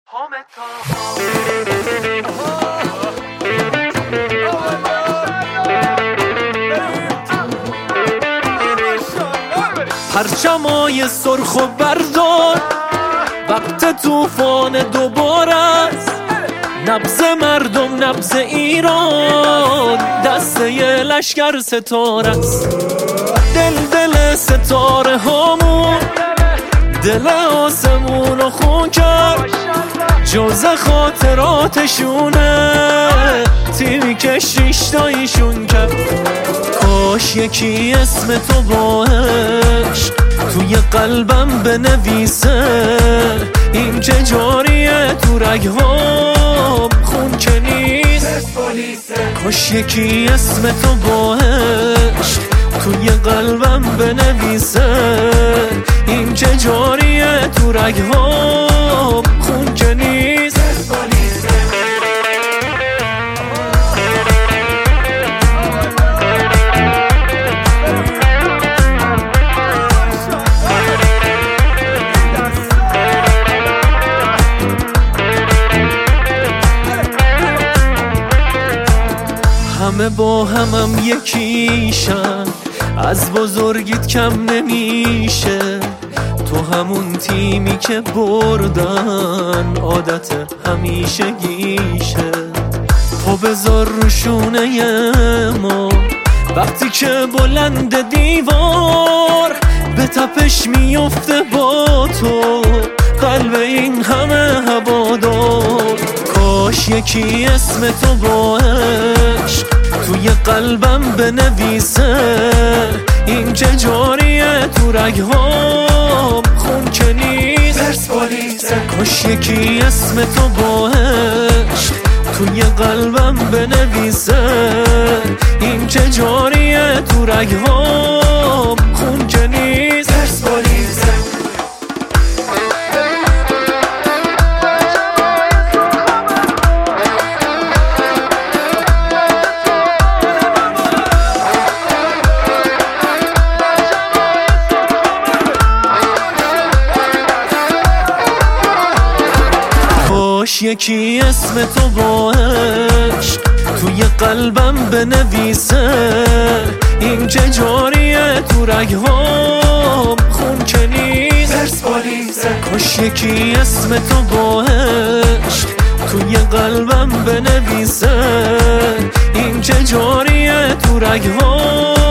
پرچمای سرخ و بردار، وقت طوفان دوباره است. نبض مردم، نبض ایران، دسته لشکر ستاره است. دل ستاره هامون، دل آسمون و خون کرد. جز خاطراتشونه تیمی که شیشتایشون کرد. کاش یکی اسم تو با عشق توی قلبم بنویسه. این که جاریه تو رگهام، خون که نیست. کاش یکی اسم تو با عشق توی قلبم بنویسه. این که جاریه تو رگهام، خون که نیست. همه با همم یکیشن، از بزرگیت کم نمیشه. تو همون تیمی که بردن، عادت همیشگیشه. پا بذار رو شونه ما، وقتی که بلند دیوار به تپش میفته با تو قلب این همه هوادار. کاش یکی اسم تو با عشق توی قلبم بنویسه. این که جاریه تو رگهام، خون که نیست. کاش یکی اسم تو با عشق توی قلبم بنویسه. این که جاریه تو رگهام، خون که نیست. کاش یکی اسم تو با عشق توی قلبم بنویسه. این که جاریه تو رگهام، خون که نیست. کاش یکی اسم تو با عشق توی قلبم بنویسه. این که جاریه تو رگهام،